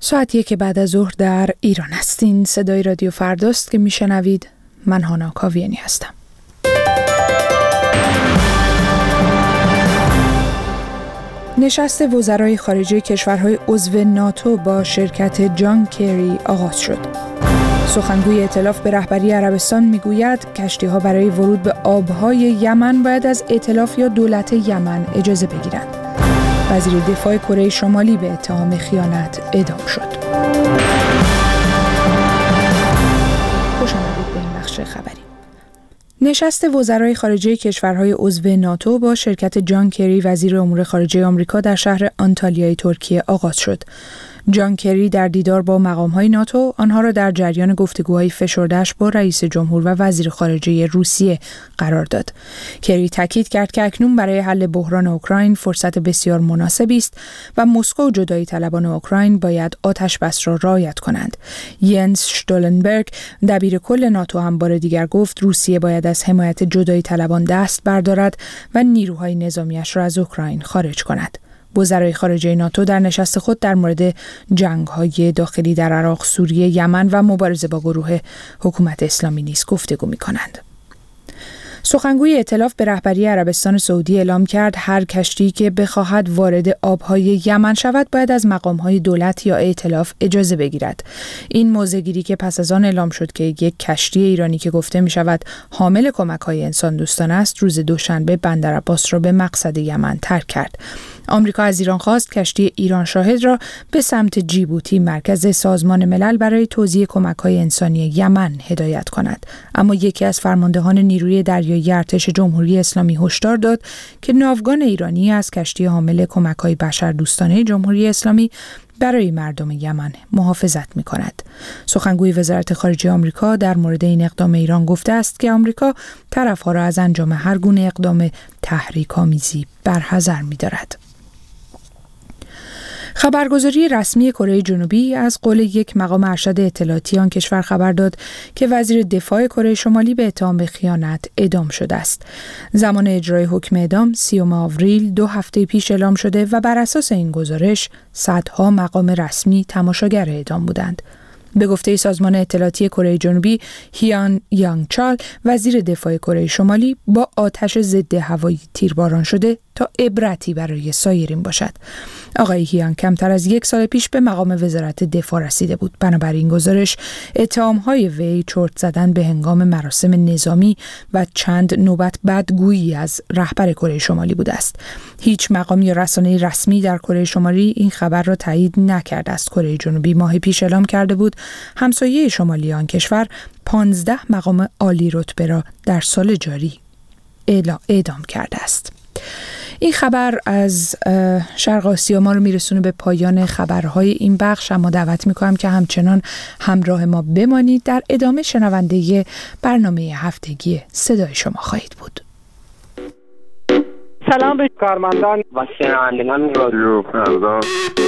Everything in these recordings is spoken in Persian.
ساعت 1 بعد از ظهر در ایران هستین. صدای رادیو فرداست که میشنوید. من هانا کاویانی هستم. نشست وزرای خارجه کشورهای عضو ناتو با شرکت جان کری آغاز شد. سخنگوی ائتلاف به رهبری عربستان میگوید کشتی‌ها برای ورود به آبهای یمن باید از ائتلاف یا دولت یمن اجازه بگیرند. وزیر دفاع کره شمالی به اتهام خیانت اعدام شد. خوش آمدید به این بخش خبری. نشست وزرای خارجه کشورهای عضو ناتو با شرکت جان کری وزیر امور خارجه آمریکا در شهر آنتالیای ترکیه آغاز شد. جان کری در دیدار با مقام‌های ناتو آنها را در جریان گفتگوهای فشرده‌اش با رئیس جمهور و وزیر خارجه روسیه قرار داد. کری تاکید کرد که اکنون برای حل بحران اوکراین فرصت بسیار مناسبی است و مسکو و جدایی طلبان اوکراین باید آتش بس را رعایت کنند. ینس شتولنبرگ دبیر کل ناتو هم بار دیگر گفت روسیه باید از حمایت جدایی طلبان دست بردارد و نیروهای نظامیش را از اوکراین خارج کند. وزرای خارجه ناتو در نشست خود در مورد جنگ‌های داخلی در عراق، سوریه، یمن و مبارزه با گروه حکومت اسلامی نیز گفتگو می‌کنند. سخنگوی ائتلاف به رهبری عربستان سعودی اعلام کرد هر کشتی که بخواهد وارد آبهای یمن شود باید از مقام‌های دولت یا ائتلاف اجازه بگیرد. این موضع‌گیری که پس از آن اعلام شد که یک کشتی ایرانی که گفته می‌شود حامل کمک‌های انسان‌دوستانه است روز دوشنبه بندر عباس را به مقصد یمن ترک کرد. آمریکا از ایران خواست کشتی ایران شاهد را به سمت جیبوتی مرکز سازمان ملل برای توزیع کمک‌های انسانی یمن هدایت کند، اما یکی از فرماندهان نیروی دریایی ارتش جمهوری اسلامی هشدار داد که ناوگان ایرانی از کشتی حامل کمک‌های بشردوستانه جمهوری اسلامی برای مردم یمن محافظت می‌کند. سخنگوی وزارت خارجه آمریکا در مورد این اقدام ایران گفته است که آمریکا طرف‌ها را از انجام هر گونه اقدام تحریک‌آمیزی برحذر می‌دارد. خبرگزاری رسمی کره جنوبی از قول یک مقام ارشد اطلاعاتی آن کشور خبر داد که وزیر دفاع کره شمالی به اتهام خیانت اعدام شده است. زمان اجرای حکم اعدام 30 آوریل 2 هفته پیش اعلام شده و بر اساس این گزارش صدها مقام رسمی تماشاگر اعدام بودند. به گفته سازمان اطلاعاتی کره جنوبی، هیان یانگ چال وزیر دفاع کره شمالی با آتش ضد هوایی تیرباران شده تا عبرتی برای سایرین باشد. آقای هیان کمتر از 1 سال پیش به مقام وزارت دفاع رسیده بود. بنابراین گزارش اتهام‌های وی چرت زدن به هنگام مراسم نظامی و چند نوبت بدگویی از رهبر کره شمالی بوده است. هیچ مقام یا رسانه رسمی در کره شمالی این خبر را تایید نکرده است. کره جنوبی ماه پیش اعلام کرده بود همسایه شمالی آن کشور 15 مقام عالی رتبه را در سال جاری اعدام کرده است. این خبر از شرق آسیا ما رو میرسونه به پایان خبرهای این بخش، اما دعوت میکنم که همچنان همراه ما بمانید. در ادامه شنونده برنامه هفتگی صدای شما خواهید بود. سلام به کارمندان و شنوندگان رادیو فردا.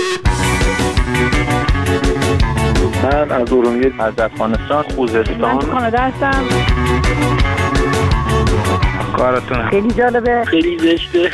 من از ارومیه، از افغانستان، خوزستان، من کانادا هستم. کارتون خیلی جالبه، خیلی زشته.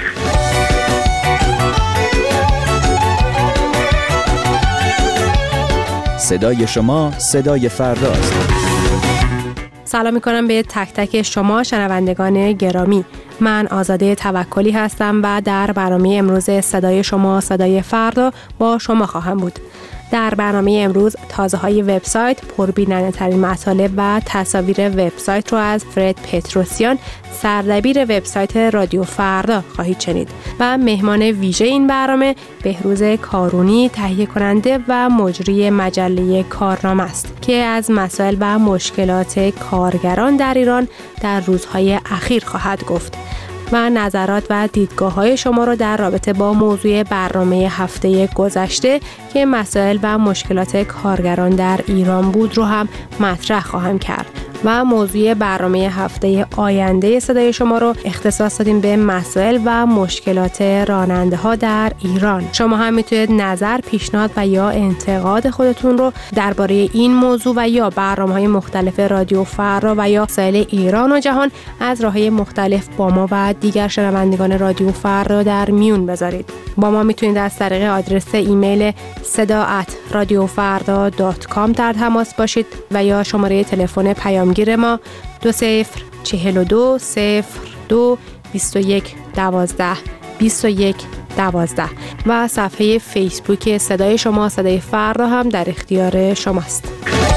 صدای شما صدای فرداست. سلام میکنم به تک تک شما شنوندگان گرامی. من آزاده توکلی هستم و در برنامه امروز صدای شما صدای فردا با شما خواهم بود. در برنامه امروز تازه‌های وبسایت، پربیننده‌ترین مطالب و تصاویر وبسایت رو از فرد پتروسیان، سردبیر وبسایت رادیو فردا خواهید شنید و مهمان ویژه این برنامه بهروز کارونی، تهیه کننده و مجری مجله کارنامه است که از مسائل و مشکلات کارگران در ایران در روزهای اخیر خواهد گفت و نظرات و دیدگاه‌های شما رو در رابطه با موضوع برنامه هفته گذشته که مسائل و مشکلات کارگران در ایران بود رو هم مطرح خواهم کرد. و موضوع برنامه هفته آینده صدای شما رو اختصاص دادیم به مسائل و مشکلات راننده ها در ایران. شما هم میتونید نظر، پیشنهاد و یا انتقاد خودتون رو درباره این موضوع و یا برنامه‌های مختلف رادیو فردا و یا مسائل ایران و جهان از راه‌های مختلف با ما و دیگر شنوندگان رادیو فردا در میون بذارید. با ما میتونید از طریق آدرس ایمیل seda@radiofarda.com در تماس باشید و یا شماره تلفن پیامگیر ما 2042 02 21 12 21 12 و صفحه فیسبوک صدای شما صدای فردا هم در اختیار شماست.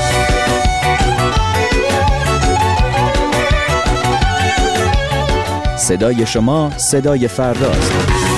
صدای شما صدای فرداست.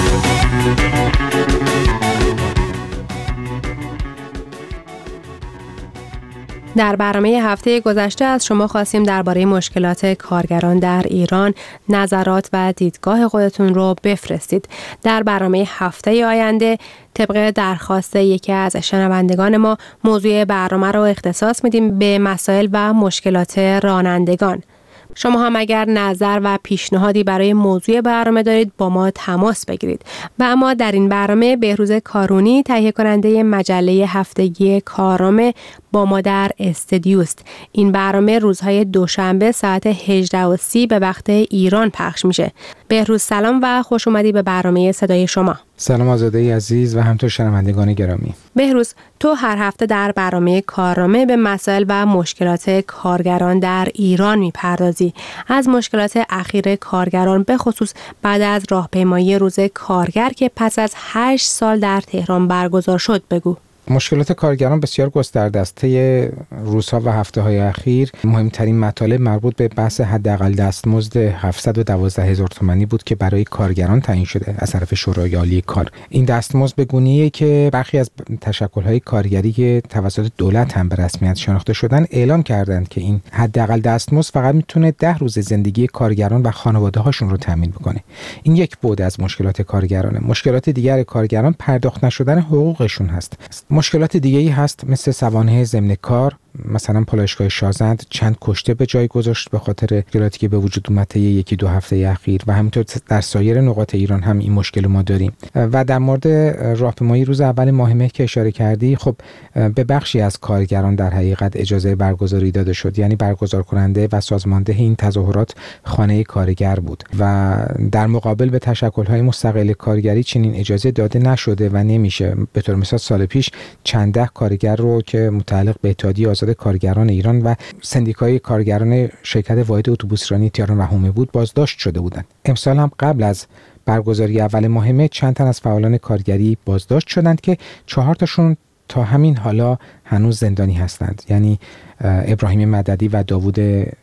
در برنامه هفته گذشته از شما خواستیم درباره مشکلات کارگران در ایران نظرات و دیدگاه خودتون رو بفرستید. در برنامه هفته آینده طبق درخواست یکی از شنوندگان ما موضوع برنامه رو اختصاص میدیم به مسائل و مشکلات رانندگان. شما هم اگر نظر و پیشنهادی برای موضوع برنامه دارید با ما تماس بگیرید. و اما در این برنامه بهروز کارونی تهیه کننده مجله هفتگی کارنامه با ما در استودیوست. این برنامه روزهای دوشنبه ساعت 18:30 به وقت ایران پخش میشه. بهروز سلام و خوش اومدی به برنامه صدای شما. سلام آزاده عزیز و همینطور شنوندگان گرامی. بهروز، تو هر هفته در برنامه کارنامه به مسائل و مشکلات کارگران در ایران میپردازی. از مشکلات اخیر کارگران به خصوص بعد از راهپیمایی روز کارگر که پس از 8 سال در تهران برگزار شد بگو. مشکلات کارگران بسیار گسترده است. طی روزها و هفته‌های اخیر مهمترین مطالب مربوط به بحث حداقل دستمزد 712,000 تومانی بود که برای کارگران تعیین شده از طرف شورای عالی کار. این دستمزد به گونه‌ایه که برخی از تشکل‌های کارگری که توسط دولت هم به رسمیت شناخته شدن اعلام کردند که این حداقل دستمزد فقط میتونه 10 روز زندگی کارگران و خانواده‌هاشون رو تامین بکنه. این یک بعد از مشکلات کارگرانه. مشکلات دیگر کارگران پرداخت نشدن حقوقشون هست. مشکلات دیگه‌ای هست مثل سوانح ضمن کار، مثلا پالایشگاه شازند چند کشته به جای گذاشت به خاطر مشکلاتی که به وجود اومد طی 1-2 هفته اخیر و همینطور در سایر نقاط ایران هم این مشکل ما داریم. و در مورد راهپیمایی روز اول ماه مه که اشاره کردی، خب به بخشی از کارگران در حقیقت اجازه برگزاری داده شد، یعنی برگزار کننده و سازمانده این تظاهرات خانه کارگر بود و در مقابل به تشکل‌های مستقل کارگری چنین اجازه داده نشده و نمیشه. به طور مثال سال پیش چند ده کارگر رو که متعلق به اتحادیه آزاد کارگران ایران و سندیکای کارگران شرکت واحد اتوبوسرانی تهران و حومه بود بازداشت شده بودند. امسال هم قبل از برگزاری اول ماه مه چند تن از فعالان کارگری بازداشت شدند که 4 تاشون تا همین حالا هنوز زندانی هستند، یعنی ابراهیم مددی و داوود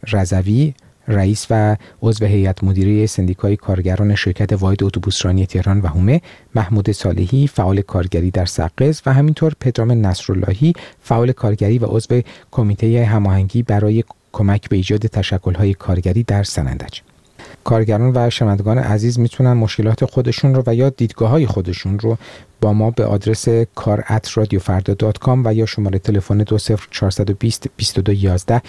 رضوی رئیس و عضو هیئت مدیره سندیکای کارگران شرکت واحد اتوبوسرانی تهران و حومه، محمود صالحی فعال کارگری در سقز و همینطور پدرام نصراللهی فعال کارگری و عضو کمیته هماهنگی برای کمک به ایجاد تشکل‌های کارگری در سنندج. کارگران و شنوندگان عزیز میتونن مشکلات خودشون رو و یا دیدگاه‌های خودشون رو با ما به آدرس kar@radiofarda.com و یا شماره تلفن 20420 2211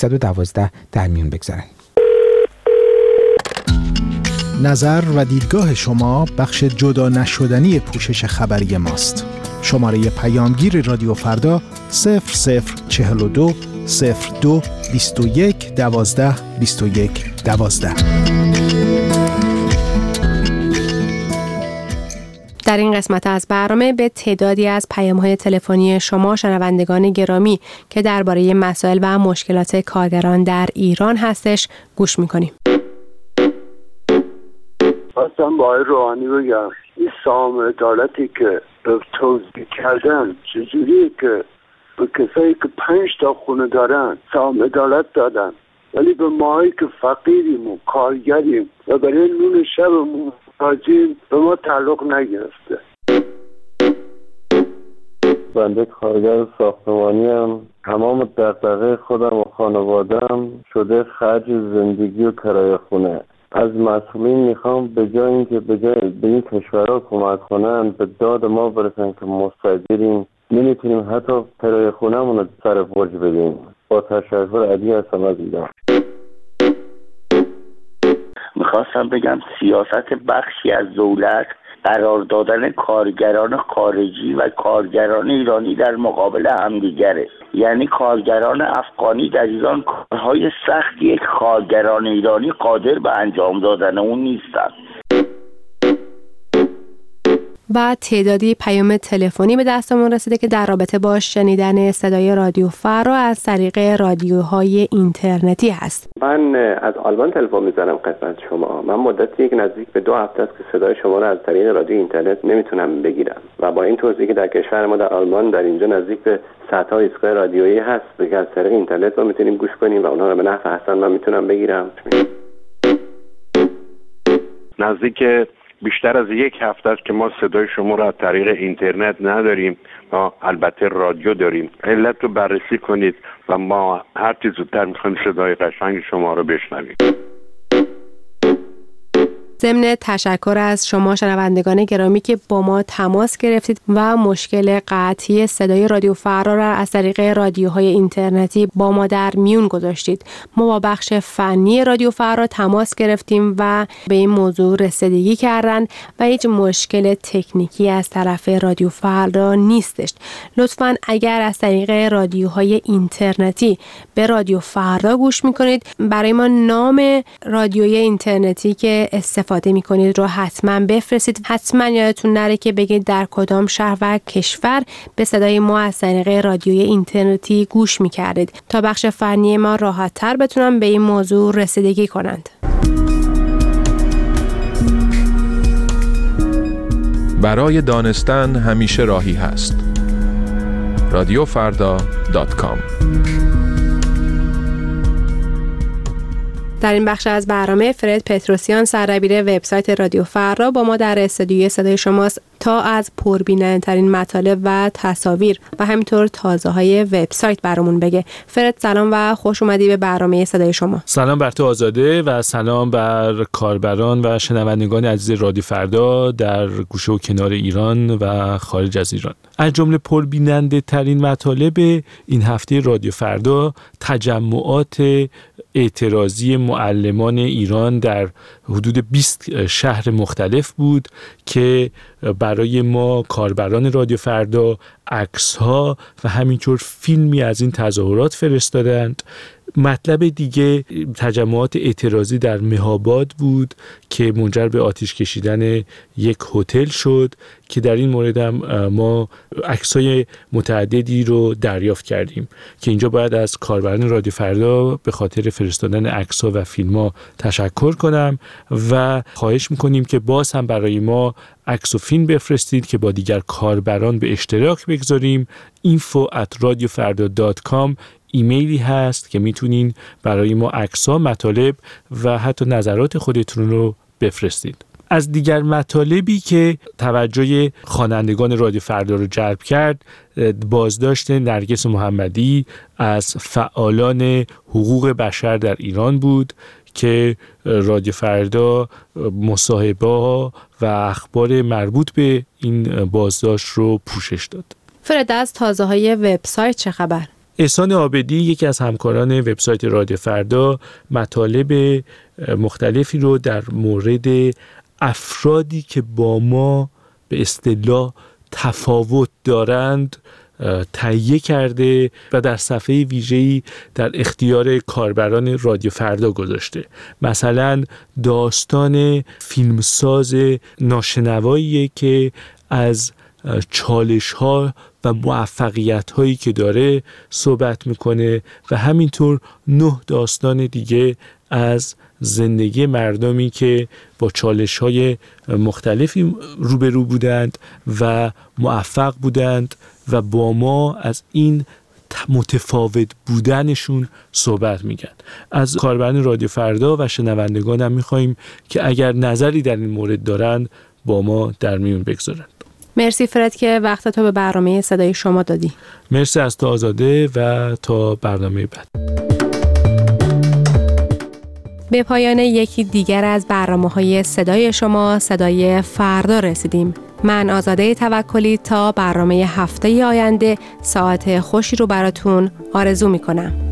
112 در میون بگذارن. نظر و دیدگاه شما بخش جدا نشدنی پوشش خبری ماست. شماره پیامگیر رادیو فردا 0042 02 21 12 21 12. در این قسمت از برنامه به تعدادی از پیام‌های تلفنی شما شنوندگان گرامی که درباره مسائل و مشکلات کارگران در ایران هستش گوش می‌کنیم. خواستم با آقای روحانی بگم این سهام عدالتی که توضیح کردن چجوریه که به کسایی که 5 تا خونه دارن سهام عدالت دادن ولی به ماهایی که فقیریم و کارگریم و برای نون شبمون محتاجیم به ما تعلق نگرفته. بنده کارگر ساختمانی هم تمام دغدغه خودم و خانوادم شده خرج زندگی و کرایه خونه. از مسئولین میخوام به جای اینکه به این کشورها کمک کنن به داد ما برسن که مستاجریم نمیتونیم حتی کرایه خونه‌مون رو سر برج بدیم. با تشکر. علی هستم از ایران. میخواستم بگم سیاست بخشی از دولت قرار دادن کارگران خارجی و کارگران ایرانی در مقابل همدیگره. یعنی کارگران افغانی در ایران کارهای سختی کارگران ایرانی قادر به انجام دادن اون نیستن. و تعدادی پیام تلفنی به دستمون رسیده که در رابطه با شنیدن صدای رادیو فردا از طریق رادیوهای اینترنتی هست. من از آلمان تلفن میزنم خدمت شما. من مدتی نزدیک به 2 هفته است که صدای شما رو از طریق رادیو اینترنت نمیتونم بگیرم و با این توضیحی که در کشور ما در آلمان در اینجا نزدیک به 100 تا ایستگاه رادیویی هست که از طریق اینترنت ما میتونیم گوش کنیم و اونها رو به نفع حسن من میتونم بگیرم. نزدیک بیشتر از 1 هفته است که ما صدای شما را از طریق اینترنت نداریم، ما البته رادیو داریم. علت رو بررسی کنید و ما هر چه زودتر میخوایم صدای قشنگ شما رو بشنویم. ضمن تشکر از شما شنوندگان گرامی که با ما تماس گرفتید و مشکل قطعی صدای رادیو فردا را از طریق رادیوهای اینترنتی با ما در میون گذاشتید. ما با بخش فنی رادیو فردا تماس گرفتیم و به این موضوع رسیدگی کردند و هیچ مشکل تکنیکی از طرف رادیو فردا نیستش. لطفاً اگر از طریق رادیوهای اینترنتی به رادیو فردا گوش میکنید، برای ما نام رادیوی اینترنتی که استفاده میکنید رو حتما بفرستید. حتما یادتون نره که بگید در کدام شهر و کشور به صدای ما از طریق رادیوی اینترنتی گوش میکردید تا بخش فنی ما راحت تر بتونن به این موضوع رسیدگی کنند. برای دانستن همیشه راهی هست. radiofarda.com. در این بخش از برنامه فرد پتروسیان سردبیر وبسایت رادیو فردا با ما در استودیوی صدای شماست تا از پربیننده‌ترین مطالب و تصاویر و همینطور تازه‌های وبسایت برامون بگه. فرد سلام و خوش اومدی به برنامه صدای شما. سلام بر تو آزاده و سلام بر کاربران و شنوندگان عزیز رادیو فردا در گوشه و کنار ایران و خارج از ایران. از جمله پربیننده ترین مطالب این هفته رادیو فردا تجمعات اعتراضی معلمان ایران در حدود 20 شهر مختلف بود که برای ما کاربران رادیو فردا عکس‌ها و همینطور فیلمی از این تظاهرات فرستادند. مطلب دیگه تجمعات اعتراضی در مهاباد بود که منجر به آتش کشیدن یک هتل شد که در این مورد هم ما عکس‌های متعددی رو دریافت کردیم که اینجا باید از کاربران رادیو فردا به خاطر فرستادن عکس‌ها و فیلم‌ها تشکر کنم و خواهش می‌کنیم که باز هم برای ما عکس و فیلم بفرستید که با دیگر کاربران به اشتراک بگذاریم. info@radiofarda.com ایمیلی هست که میتونین برای ما عکس‌ها، مطالب و حتی نظرات خودتون رو بفرستید. از دیگر مطالبی که توجه خوانندگان رادیو فردا رو جلب کرد، بازداشت نرگس محمدی از فعالان حقوق بشر در ایران بود که رادیو فردا مصاحبه‌ها و اخبار مربوط به این بازداشت رو پوشش داد. فرد از تازه‌های وبسایت چه خبر؟ احسان عابدی یکی از همکاران وبسایت رادیو فردا مطالب مختلفی رو در مورد افرادی که با ما به اصطلاح تفاوت دارند تهیه کرده و در صفحه ویژه‌ای در اختیار کاربران رادیو فردا گذاشته. مثلا داستان فیلمساز ناشنوایی که از چالش‌ها و موفقیت‌هایی که داره صحبت میکنه و همینطور 9 داستان دیگه از زندگی مردمی که با چالش‌های مختلفی روبرو بودند و موفق بودند و با ما از این متفاوت بودنشون صحبت میگن. از کاربران رادیو فردا و شنوندگانم میخواییم که اگر نظری در این مورد دارند با ما در میون بگذارند. مرسی فرد که وقتتو به برنامه صدای شما دادی. مرسی از تو آزاده و تا برنامه بعد. به پایان یکی دیگر از برنامه‌های صدای شما، صدای فردا رسیدیم. من آزاده توکلی تا برنامه هفته آینده ساعت خوشی رو براتون آرزو می‌کنم.